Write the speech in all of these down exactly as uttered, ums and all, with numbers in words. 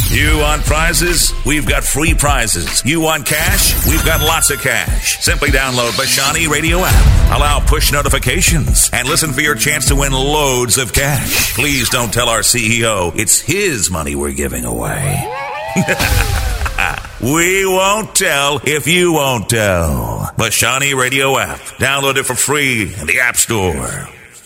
You want prizes? We've got free prizes. You want cash? We've got lots of cash. Simply download Bashani Radio app. Allow push notifications and listen for your chance to win loads of cash. Please don't tell our C E O it's his money we're giving away. We won't tell if you won't tell. Bashani Radio app. Download it for free in the App Store.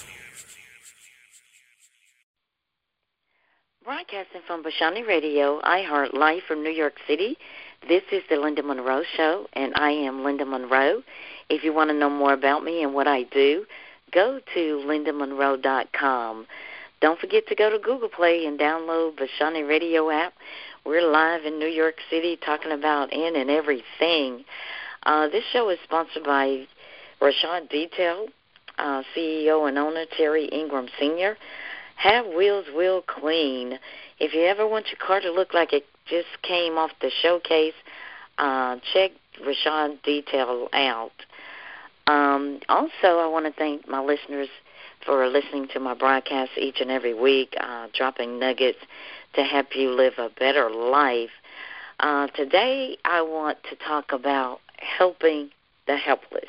Broadcasting from Bashani Radio, iHeart Live from New York City. This is the Linda Monroe Show, and I am Linda Monroe. If you want to know more about me and what I do, go to linda monroe dot com. Don't forget to go to Google Play and download Bashani Radio app. We're live in New York City talking about in and everything. Uh, this show is sponsored by Rashad Detail, uh, C E O and owner Terry Ingram Senior Have wheels wheel clean. If you ever want your car to look like it just came off the showcase, uh, check Rashad Detail out. Um, also, I want to thank my listeners for listening to my broadcast each and every week, uh, dropping nuggets to help you live a better life. Uh, today, I want to talk about helping the helpless.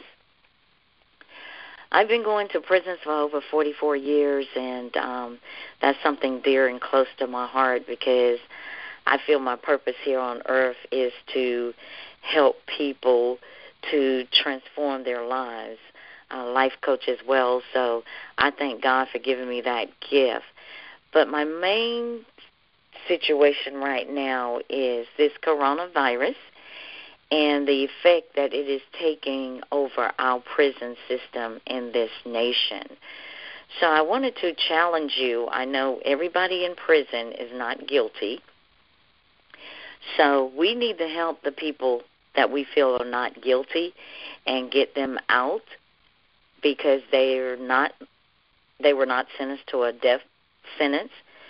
I've been going to prisons for over forty-four years, and um, that's something dear and close to my heart because I feel my purpose here on earth is to help people to transform their lives. Uh, life coach as well, so I thank God for giving me that gift. But my main situation right now is this coronavirus and the effect that it is taking over our prison system in this nation. So I wanted to challenge you. I know everybody in prison is not guilty, so we need to help the people that we feel are not guilty and get them out because they are not, they were not sentenced to a death sentence.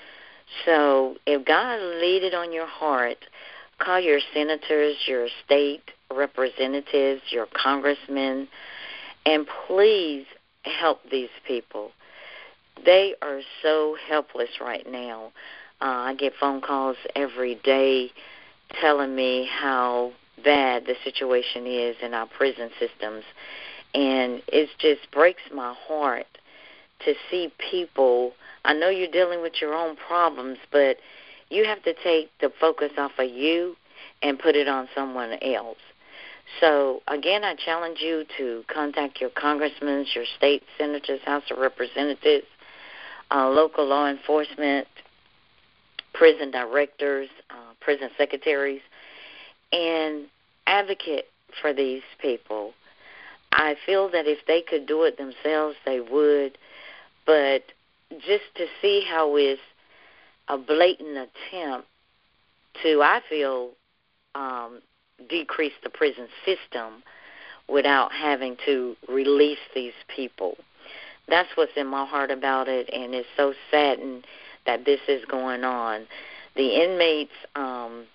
So if God laid it on your heart, call your senators, your state representatives, your congressmen, and please help these people. They are so helpless right now. Uh, I get phone calls every day telling me how bad the situation is in our prison systems, and it just breaks my heart to see people. I know you're dealing with your own problems, but you have to take the focus off of you and put it on someone else. So, again, I challenge you to contact your congressmen, your state senators, House of Representatives, uh, local law enforcement, prison directors, uh, prison secretaries, and advocate for these people. I feel that if they could do it themselves, they would, but just to see how it's a blatant attempt to, I feel, um, decrease the prison system without having to release these people. That's what's in my heart about it, and it's so saddened that this is going on. The inmates um,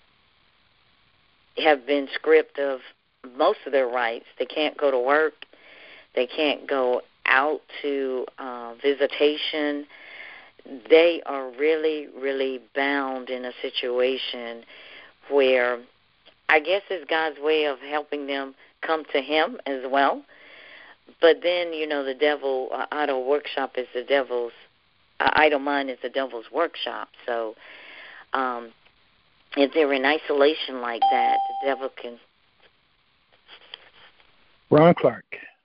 have been stripped of most of their rights. They can't go to work. They can't go out to uh, visitation. They are really, really bound in a situation where I guess it's God's way of helping them come to Him as well. But then, you know, the devil, uh, idle workshop is the devil's, uh, idle mind is the devil's workshop. So um, if they're in isolation like that, the devil can. Ron Clark.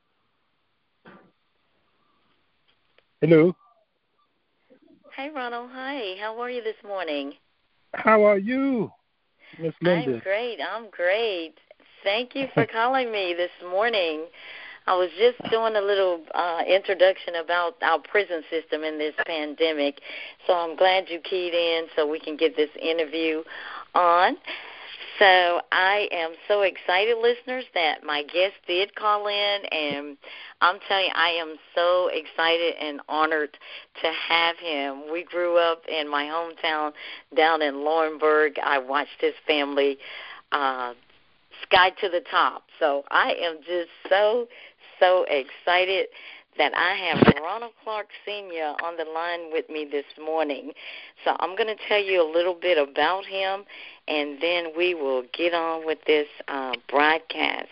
Hello. Hi, Ronald. Hi. How are you this morning? How are you, Miss Linda? I'm great. I'm great. Thank you for calling me this morning. I was just doing a little uh, introduction about our prison system in this pandemic, so I'm glad you keyed in so we can get this interview on. So I am so excited, listeners, that my guest did call in, and I'm telling you, I am so excited and honored to have him. We grew up in my hometown down in Laurinburg. I watched his family uh, sky to the top. So I am just so, so excited that I have Ronald Clark Senior on the line with me this morning. So I'm going to tell you a little bit about him, and then we will get on with this uh, broadcast.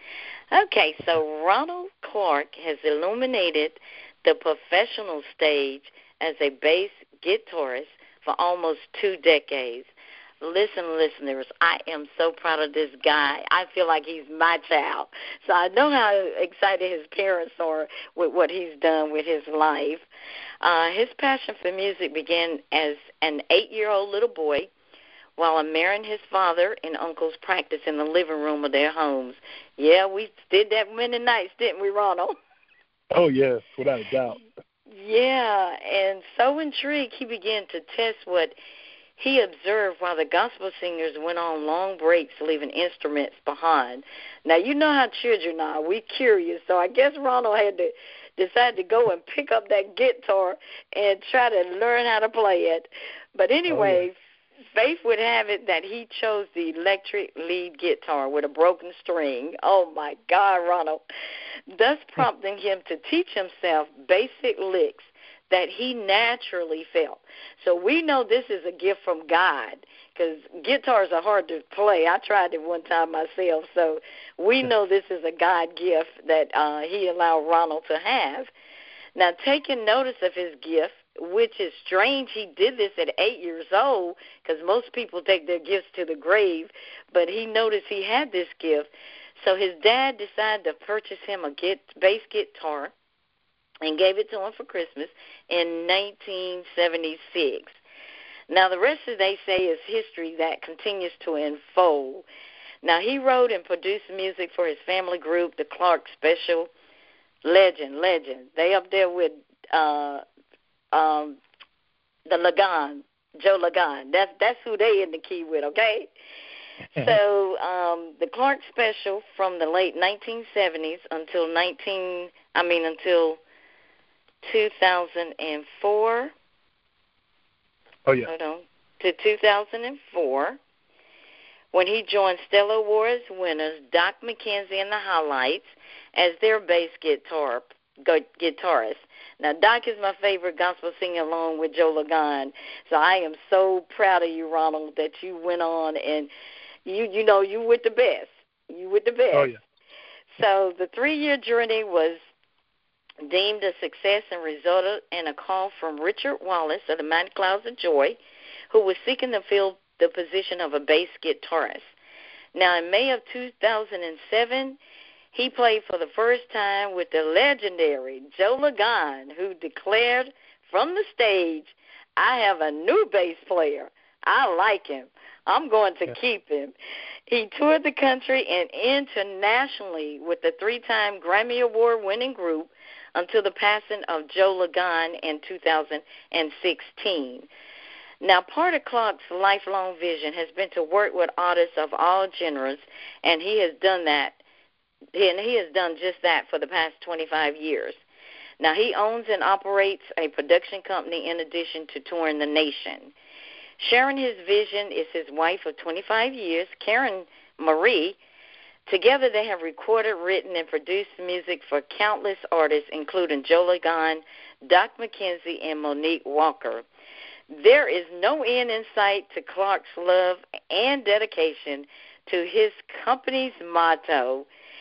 Okay, so Ronald Clark has illuminated the professional stage as a bass guitarist for almost two decades. Listen, listeners, I am so proud of this guy. I feel like he's my child. So I know how excited his parents are with what he's done with his life. Uh, his passion for music began as an eight-year-old little boy while admiring his father and uncle's practice in the living room of their homes. Yeah, we did that many nights, didn't we, Ronald? Oh, yes, without a doubt. Yeah, and so intrigued, he began to test what he observed while the gospel singers went on long breaks, leaving instruments behind. Now, you know how children are. We're curious, so I guess Ronald had to decide to go and pick up that guitar and try to learn how to play it. But anyway, oh, yeah. Faith would have it that he chose the electric lead guitar with a broken string. Oh, my God, Ronald. Thus prompting him to teach himself basic licks that he naturally felt. So we know this is a gift from God, because guitars are hard to play. I tried it one time myself, so we know this is a God gift that uh, he allowed Ronald to have. Now, taking notice of his gift, which is strange, he did this at eight years old, because most people take their gifts to the grave, but he noticed he had this gift. So his dad decided to purchase him a git- bass guitar and gave it to him for Christmas in nineteen seventy-six. Now, the rest, as they say, is history that continues to unfold. Now, he wrote and produced music for his family group, the Clark Special. Legend, legend. They up there with uh, um, the Lagan, Joe Lagan. That's, that's who they in the key with, okay? So um, the Clark Special from the late nineteen seventies until nineteen, I mean until two thousand four. Oh yeah. Hold on. To two thousand four, when he joined Stellar Awards winners Doc McKenzie and the Highlights as their bass guitar guitarist. Now, Doc is my favorite gospel singer along with Joe Lagan. So I am so proud of you, Ronald, that you went on and you you know you with the best. You with the best. Oh yeah. So the three-year journey was deemed a success and resulted in a call from Richard Wallace of the Mighty Clouds of Joy, who was seeking to fill the position of a bass guitarist. Now, in May of two thousand seven, he played for the first time with the legendary Joe Lagan, who declared from the stage, "I have a new bass player. I like him. I'm going to yeah. keep him." He toured the country and internationally with the three-time Grammy Award-winning group until the passing of Joe Lagan in two thousand sixteen. Now, part of Clark's lifelong vision has been to work with artists of all genres, and he has done that, and he has done just that for the past twenty-five years. Now, he owns and operates a production company in addition to touring the nation. Sharing his vision is his wife of twenty-five years, Karen Marie. Together they have recorded, written, and produced music for countless artists, including Joe Lagan, Doc McKenzie, and Monique Walker. There is no end in sight to Clark's love and dedication to his company's motto,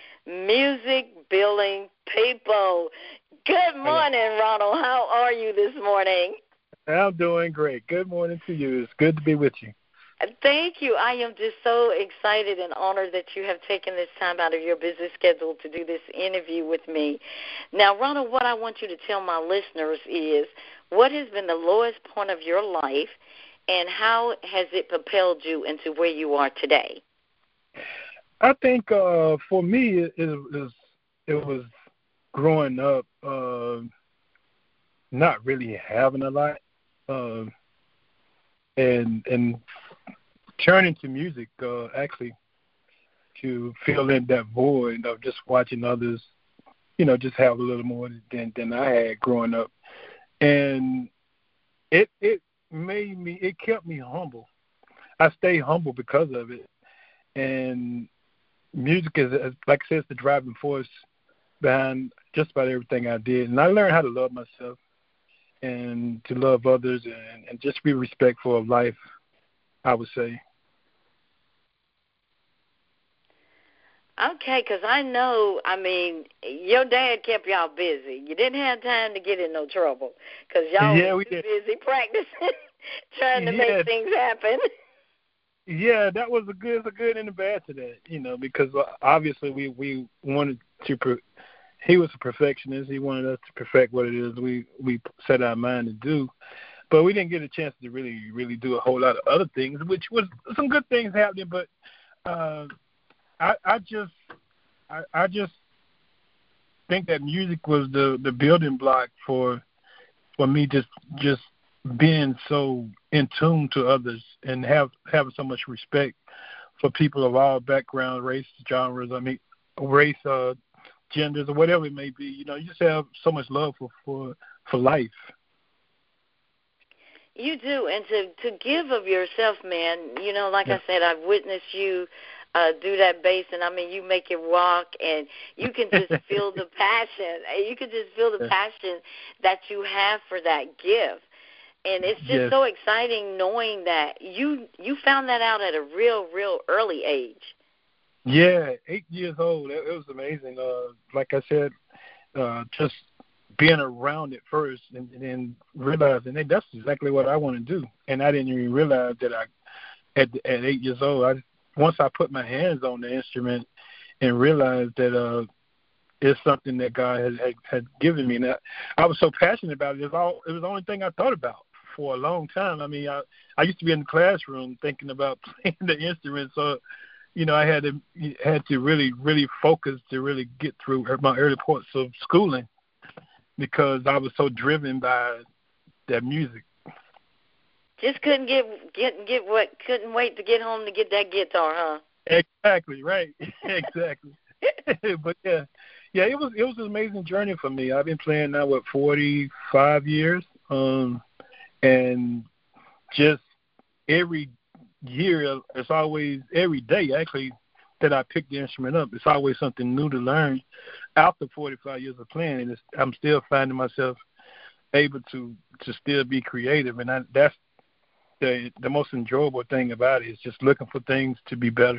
music building people. Good morning, Ronald. How are you this morning? I'm doing great. Good morning to you. It's good to be with you. Thank you. I am just so excited and honored that you have taken this time out of your busy schedule to do this interview with me. Now, Ronald, what I want you to tell my listeners is, what has been the lowest point of your life, and how has it propelled you into where you are today? I think uh, for me, it, it, was, it was growing up, uh, not really having a lot, uh, and and turning to music, uh, actually, to fill in that void of just watching others, you know, just have a little more than, than I had growing up. And it it made me, it kept me humble. I stay humble because of it. And music is, like I said, it's the driving force behind just about everything I did. And I learned how to love myself and to love others and, and just be respectful of life, I would say. Okay, because I know, I mean, your dad kept y'all busy. You didn't have time to get in no trouble because y'all yeah, were we too did. busy practicing, trying to yeah. make things happen. Yeah, that was a good, a good and a bad to that, you know, because obviously we, we wanted to, per, he was a perfectionist. He wanted us to perfect what it is we, we set our mind to do. But we didn't get a chance to really, really do a whole lot of other things, which was some good things happening. But uh, I, I just, I, I just think that music was the, the building block for, for me just, just being so in tune to others and have having so much respect for people of all backgrounds, race, genres. I mean, race, uh, genders, or whatever it may be. You know, you just have so much love for for, for life. You do, and to to give of yourself, man. You know, like yeah. I said, I've witnessed you uh, do that bass, and I mean, you make it walk, and you can just feel the passion. You can just feel the yeah. passion that you have for that gift. And it's just yes. so exciting knowing that you you found that out at a real, real early age. Yeah, eight years old. It, it was amazing. Uh, like I said, uh, just being around it first and, and then realizing, hey, that's exactly what I want to do. And I didn't even realize that I, at at eight years old, I once I put my hands on the instrument and realized that uh, it's something that God had, had, had given me. And I, I was so passionate about it. It was, all, it was the only thing I thought about for a long time. I mean, I, I used to be in the classroom thinking about playing the instrument. So, you know, I had to had to really, really focus to really get through my early parts of schooling because I was so driven by that music. Just couldn't get get get what couldn't wait to get home to get that guitar, huh? Exactly, right. exactly. But yeah, yeah, it was it was an amazing journey for me. I've been playing now what forty-five years, um, and just every year, it's always every day actually that I pick the instrument up. It's always something new to learn. After forty-five years of playing, and it's, I'm still finding myself able to to still be creative, and I, that's the the most enjoyable thing about it is just looking for things to be better.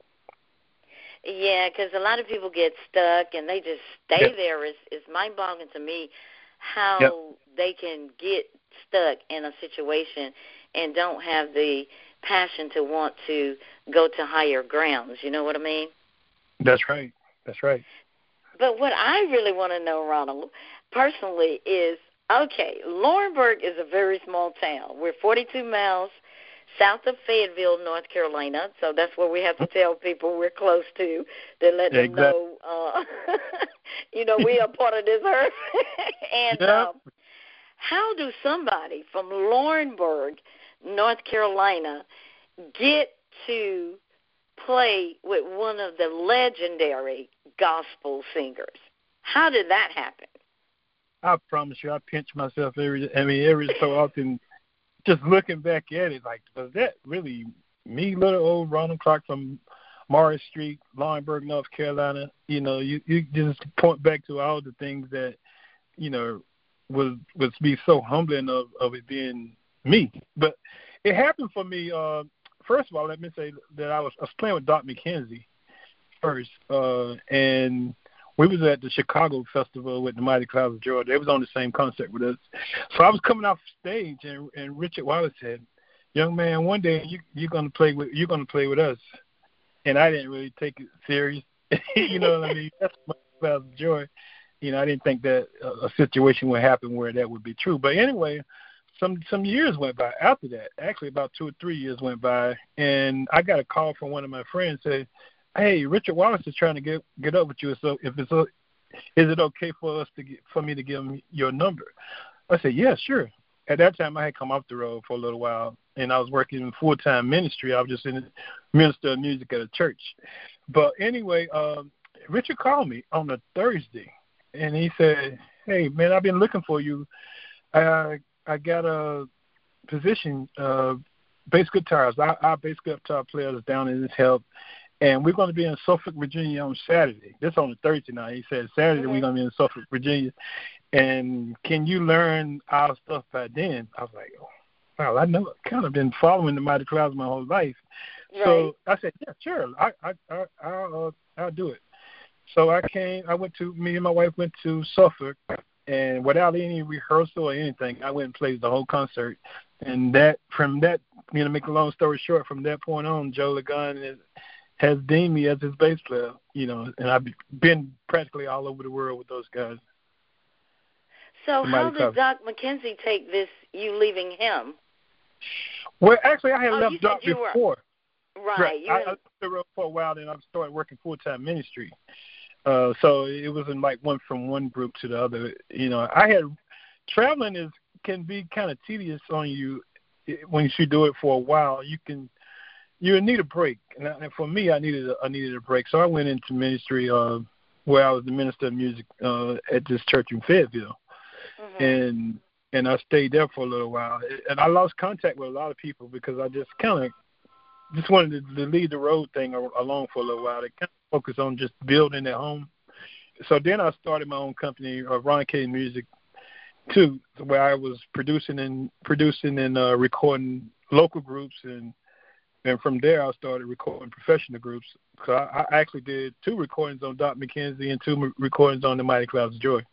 Yeah, because a lot of people get stuck and they just stay yep. there. It's, it's mind-boggling to me how yep. they can get stuck in a situation and don't have the passion to want to go to higher grounds. You know what I mean? That's right. That's right. But what I really want to know, Ronald, personally, is, okay, Laurinburg is a very small town. We're forty-two miles south of Fayetteville, North Carolina, so that's where we have to tell people we're close to, to let them exactly. know, uh, you know, we are part of this earth. and yep. um, how do somebody from Laurinburg, North Carolina, get to play with one of the legendary gospel singers? How did that happen? I promise you, I pinch myself every, I mean, every so often, just looking back at it, like, was that really me, little old Ronald Clark from Morris Street, Laurinburg, North Carolina? You know, you, you just point back to all the things that, you know, was was be so humbling of, of it being me. But it happened for me, uh, first of all, let me say that I was, I was playing with Doc McKenzie first, uh, and we was at the Chicago Festival with the Mighty Clouds of Joy. They was on the same concert with us. So I was coming off stage, and, and Richard Wallace said, "Young man, one day you, you're gonna play with you're gonna play with us." And I didn't really take it serious. You know what I mean? That's Mighty Clouds of Joy. You know, I didn't think that a, a situation would happen where that would be true. But anyway, some some years went by after that. Actually, about two or three years went by, and I got a call from one of my friends saying, "Hey, Richard Wallace is trying to get get up with you. So if it's a, is it okay for us to get, for me to give him your number?" I said, "Yeah, sure." At that time, I had come off the road for a little while, and I was working in full time ministry. I was just in the minister of music at a church. But anyway, um, Richard called me on a Thursday, and he said, "Hey, man, I've been looking for you. I I got a position, uh, bass guitars. Our, our bass guitar player is down in his health." And we're going to be in Suffolk, Virginia on Saturday. This on a Thursday night. He said Saturday mm-hmm. we're going to be in Suffolk, Virginia. And can you learn our stuff by then? I was like, oh, wow, I know kind of been following the Mighty Clouds my whole life. Right. So I said, yeah, sure, I, I, I, I'll, uh, I'll do it. So I came, I went to, me and my wife went to Suffolk, and without any rehearsal or anything, I went and played the whole concert. And that, from that, you know, make a long story short, from that point on, Joe Ligon has deemed me as his bass player, you know, and I've been practically all over the world with those guys. So how did Doc McKenzie take this, you leaving him? Well, actually, I had oh, left Doc before. Were, right. right. You I, I left the road for a while, then I started working full-time ministry. Uh, so it wasn't like one from one group to the other. You know, I had traveling is can be kind of tedious on you when you do it for a while. You can you need a break, and, I, and for me, I needed a, I needed a break. So I went into ministry uh, where I was the minister of music uh, at this church in Fayetteville. Mm-hmm. And and I stayed there for a little while. And I lost contact with a lot of people because I just kind of just wanted to, to leave the road thing alone for a little while. To kind of focus on just building at home. So then I started my own company, uh, Ron K Music, too, where I was producing and producing and uh, recording local groups. And and from there I started recording professional groups. So I, I actually did two recordings on Doc McKenzie and two recordings on the Mighty Clouds of Joy.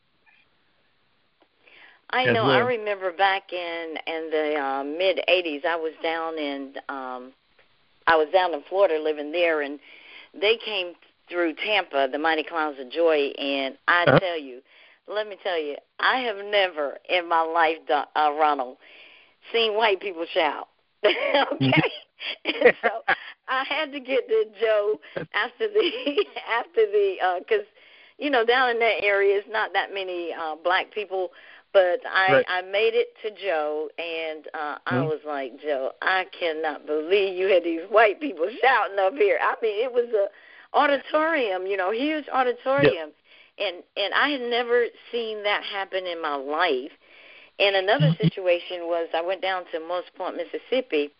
I know. Well. I remember back in in the uh, mid eighties, I was down in um, I was down in Florida, living there, and they came through Tampa, the Mighty Clouds of Joy, and I uh-huh. tell you, let me tell you, I have never in my life, uh, Ronald, seen white people shout. Okay, and so I had to get to Joe after the after the because uh, you know down in that area, it's not that many uh, black people. But I, right. I made it to Joe, and uh, I mm-hmm. was like, Joe, I cannot believe you had these white people shouting up here. I mean, it was a auditorium, you know, huge auditorium, yep. and and I had never seen that happen in my life. And another situation was I went down to Moss Point, Mississippi,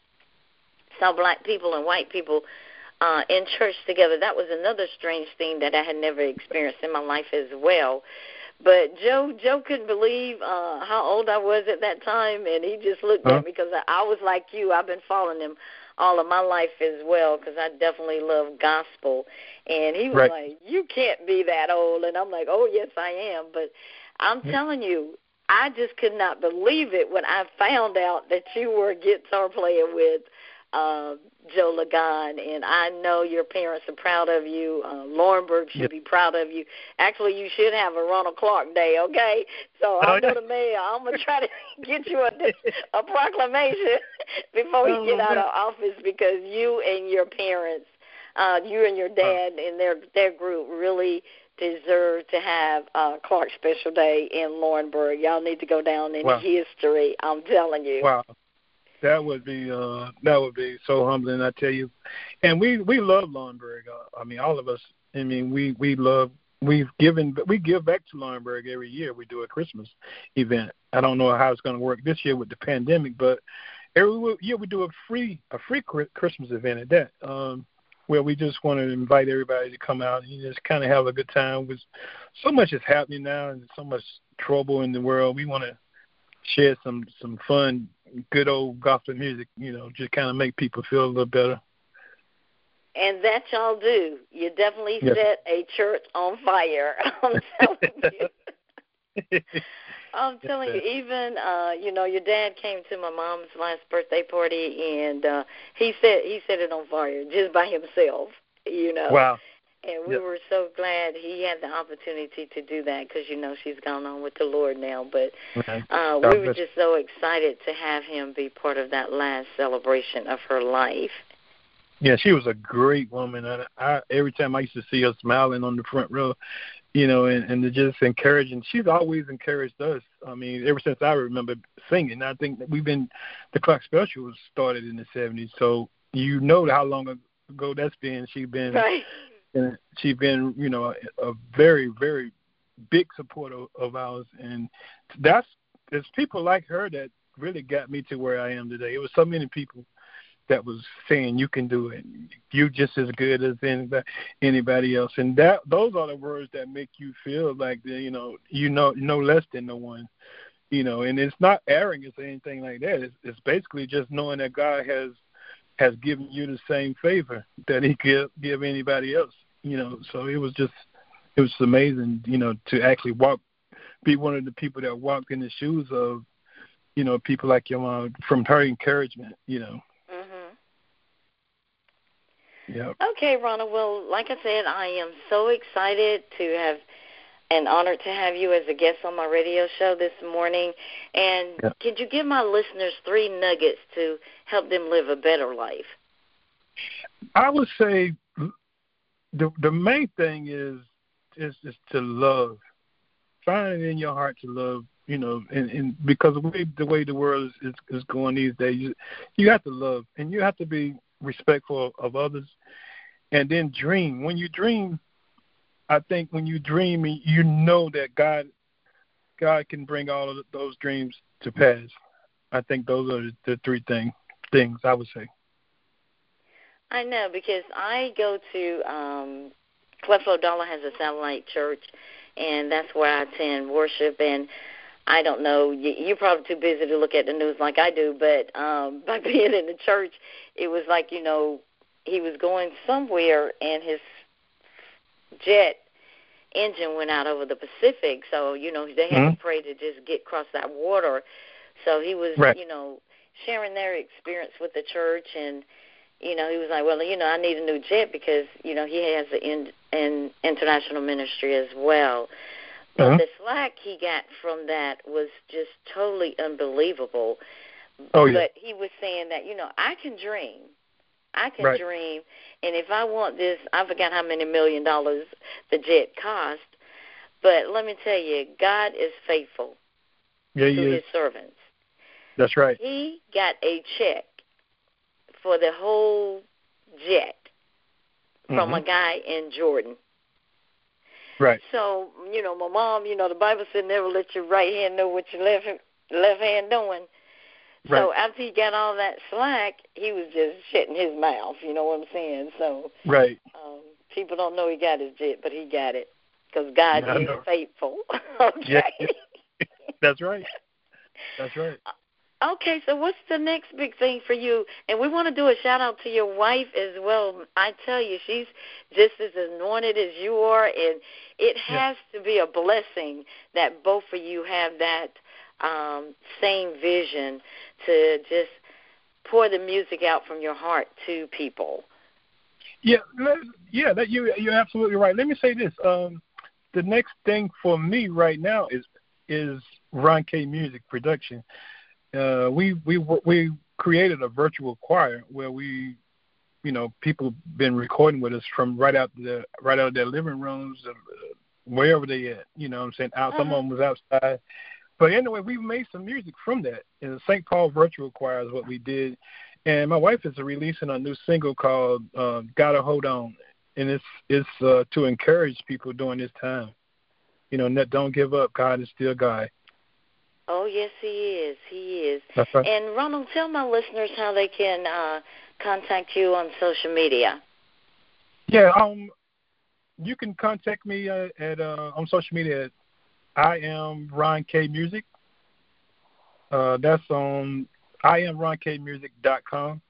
saw black people and white people uh, in church together. That was another strange thing that I had never experienced in my life as well. But Joe Joe couldn't believe uh, how old I was at that time, and he just looked huh? at me because I, I was like you. I've been following him all of my life as well because I definitely love gospel. And he was right. like, you can't be that old. And I'm like, oh, yes, I am. But I'm yeah. telling you, I just could not believe it when I found out that you were a guitar player with uh, Joe Ligon, and I know your parents are proud of you. Uh, Laurinburg should yep. be proud of you. Actually, you should have a Ronald Clark Day, okay? So I'm going to mail. I'm going to try to get you a, a proclamation before we get out of office because you and your parents, uh, you and your dad and their their group really deserve to have uh, Clark Special Day in Laurinburg. Y'all need to go down in wow. history. I'm telling you. Wow. That would be uh, that would be so humbling, I tell you. And we, we love Laurinburg. Uh, I mean, all of us. I mean, we, we love. We've given. We give back to Laurinburg every year. We do a Christmas event. I don't know how it's going to work this year with the pandemic, but every year we do a free a free Christmas event at that, um, where we just want to invite everybody to come out and just kind of have a good time. With so much is happening now and so much trouble in the world, we want to share some some fun, good old gospel music, you know, just kind of make people feel a little better. And that y'all do. You definitely yes. set a church on fire. I'm telling you. I'm telling you, even, uh, you know, your dad came to my mom's last birthday party, and uh, he set he set it on fire just by himself, you know. Wow. And we yep. were so glad he had the opportunity to do that because, you know, she's gone on with the Lord now. But okay. uh, we were just so excited to have him be part of that last celebration of her life. Yeah, she was a great woman. And I, every time I used to see her smiling on the front row, you know, and, and just encouraging. She's always encouraged us. I mean, ever since I remember singing. I think that we've been, the Clark Special was started in the seventies. So you know how long ago that's been. She's been. Right. And she's been, you know, a, a very, very big supporter of ours. And that's, it's people like her that really got me to where I am today. It was so many people that was saying you can do it. You just as good as anybody anybody else. And that those are the words that make you feel like the, you know you know no less than the one. You know, and it's not arrogance or anything like that. It's, it's basically just knowing that God has has given you the same favor that He give give anybody else. You know, so it was just it was amazing. You know, to actually walk, be one of the people that walked in the shoes of, you know, people like your mom, from her encouragement. You know. Mhm. Yeah. Okay, Ronald. Well, like I said, I am so excited to have. And honored to have you as a guest on my radio show this morning. And yeah. Could you give my listeners three nuggets to help them live a better life? I would say the the main thing is is, is to love. Find it in your heart to love, you know, and, and because the way, the way the world is, is, is going these days, you, you have to love, and you have to be respectful of others, and then dream. When you dream, I think when you dream, you know that God, God can bring all of those dreams to pass. I think those are the three thing, things I would say. I know, because I go to um, Creflo Dollar has a satellite church, and that's where I attend worship. And I don't know, you're probably too busy to look at the news like I do, but um, by being in the church, it was like, you know, he was going somewhere, and his jet engine went out over the Pacific, so, you know, they had mm-hmm. to pray to just get across that water. So he was, right. you know, sharing their experience with the church, and, you know, he was like, well, you know, I need a new jet because, you know, he has an in, international ministry as well. But uh-huh. the slack he got from that was just totally unbelievable. Oh, yeah. But he was saying that, you know, I can dream. I can right. dream, and if I want this, I forgot how many million dollars the jet cost, but let me tell you, God is faithful yeah, to His is. servants. That's right. He got a check for the whole jet from mm-hmm. a guy in Jordan. Right. So, you know, my mom, you know, the Bible said never let your right hand know what your left, left hand doing. So right. after he got all that slack, he was just shutting his mouth, you know what I'm saying? So right. um, people don't know he got his jet, but he got it because God yeah, is faithful. Okay. Yeah, yeah. That's right. That's right. Okay, so what's the next big thing for you? And we want to do a shout-out to your wife as well. I tell you, she's just as anointed as you are, and it has yeah. to be a blessing that both of you have that um, same vision to just pour the music out from your heart to people. Yeah, yeah, that you you're absolutely right. Let me say this: um, the next thing for me right now is is Ron K Music Production. Uh, we we we created a virtual choir where we, you know, people been recording with us from right out the right out of their living rooms, uh, wherever they at. You know what I'm saying? Out, uh-huh. Some of them was outside. But anyway, we made some music from that. And the Saint Paul Virtual Choir is what we did. And my wife is releasing a new single called uh, "Gotta Hold On," and it's it's uh, to encourage people during this time. You know, don't give up. God is still God. Oh yes, He is. He is. That's right. And Ronald, tell my listeners how they can uh, contact you on social media. Yeah, um, you can contact me uh, at uh, on social media at I am Ron K Music. Uh, that's on I am Ron K Music dot com.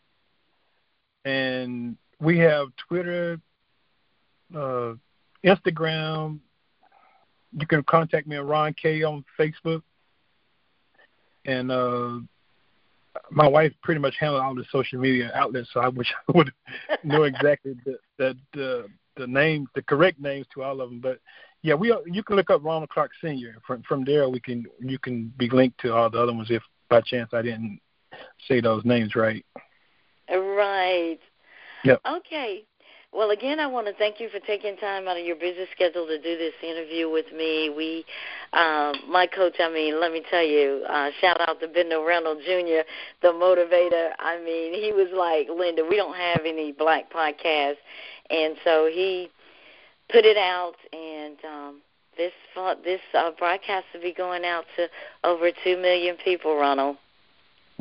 And we have Twitter, uh, Instagram. You can contact me at Ron K on Facebook. And uh, my wife pretty much handles all the social media outlets, so I wish I would know exactly the the, the the names, the correct names to all of them. But yeah, we you can look up Ronald Clark Senior From from there, we can you can be linked to all the other ones if by chance I didn't say those names right. Right. Yep. Okay. Well, again, I want to thank you for taking time out of your busy schedule to do this interview with me. We, uh, my coach, I mean, let me tell you, uh, shout out to Bendo Reynolds Junior, the motivator. I mean, he was like, Linda, we don't have any black podcasts. And so he put it out, and um, this this uh, broadcast will be going out to over two million people, Ronald. Wow.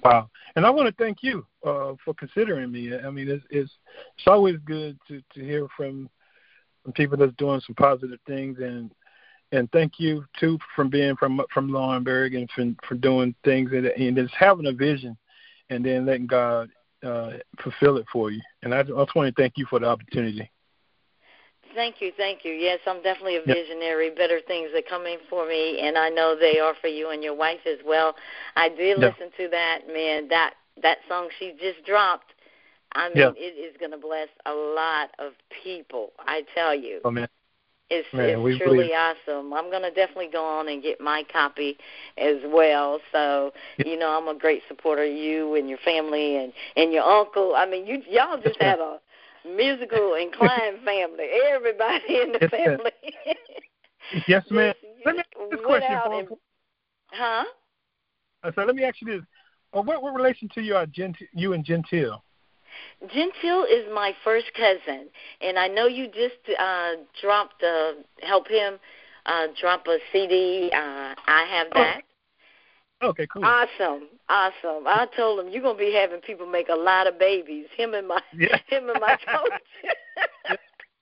and I want to thank you uh, for considering me. I mean, it's it's, it's always good to, to hear from, from people that's doing some positive things, and and thank you too for being from from Laurinburg and for, for doing things and, and just having a vision, and then letting God uh, fulfill it for you. And I, I just want to thank you for the opportunity. Thank you, thank you. Yes, I'm definitely a visionary. Yep. Better things are coming for me, and I know they are for you and your wife as well. I did yep. listen to that, man. That that song she just dropped, I mean, yep. it is going to bless a lot of people, I tell you. Oh, man. It's, man, it's truly believe. awesome. I'm going to definitely go on and get my copy as well. So, yep. you know, I'm a great supporter of you and your family and, and your uncle. I mean, you y'all just have a musical inclined family. Everybody in the yes, family. yes, ma'am. Let me ask this question. And, huh? Uh, so let me ask you this. Uh, what, what relation to you are Gentile, you and Gentile? Gentile is my first cousin, and I know you just uh, dropped, uh, help him uh, drop a C D. Uh, I have that. Oh. Okay, cool. Awesome, awesome. I told him you're gonna be having people make a lot of babies. Him and my, yeah. him and my coach.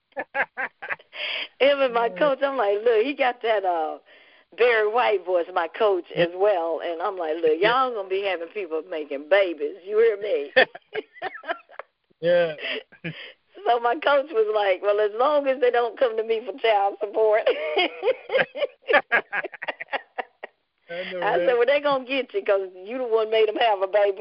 him and my coach. I'm like, look, he got that uh, Barry White voice, my coach as well. And I'm like, look, y'all gonna be having people making babies. You hear me? yeah. So my coach was like, well, as long as they don't come to me for child support. I, know, I said, well, they're going to get you because you the one made them have a baby.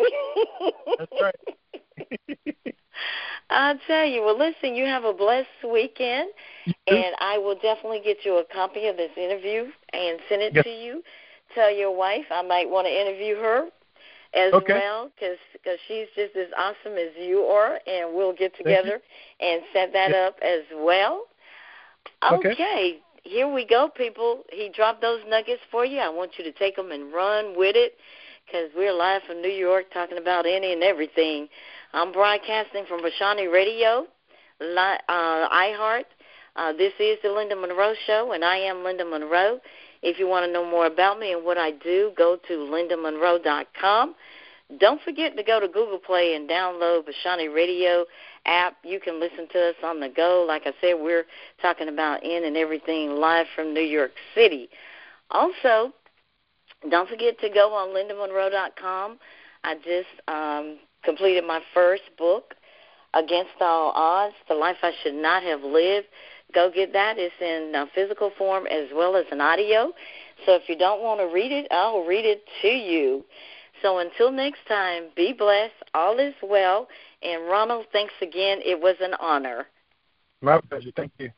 That's right. I'll tell you. Well, listen, you have a blessed weekend, and I will definitely get you a copy of this interview and send it yes. to you. Tell your wife I might want to interview her as okay. well because she's just as awesome as you are, and we'll get together and set that yes. up as well. Okay. okay. Here we go, people. He dropped those nuggets for you. I want you to take them and run with it because we're live from New York talking about any and everything. I'm broadcasting from Vashani Radio, uh, iHeart. Uh, this is the Linda Monroe Show, and I am Linda Monroe. If you want to know more about me and what I do, go to linda monroe dot com. Don't forget to go to Google Play and download Vashani Radio app. You can listen to us on the go. Like I said, we're talking about in and everything live from New York City. Also, don't forget to go on linda monroe dot com. I just um, completed my first book, Against All Odds, The Life I Should Not Have Lived. Go get that. It's in uh, physical form as well as an audio. So if you don't want to read it, I'll read it to you. So until next time, be blessed. All is well. And, Ronald, thanks again. It was an honor. My pleasure. Thank you.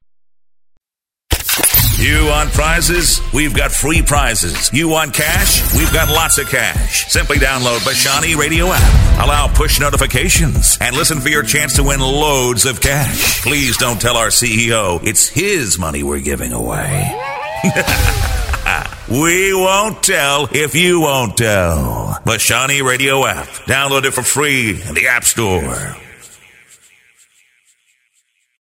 You want prizes? We've got free prizes. You want cash? We've got lots of cash. Simply download Vashani Radio app. Allow push notifications and listen for your chance to win loads of cash. Please don't tell our C E O it's his money we're giving away. We won't tell if you won't tell. Vashani Radio app. Download it for free in the App Store.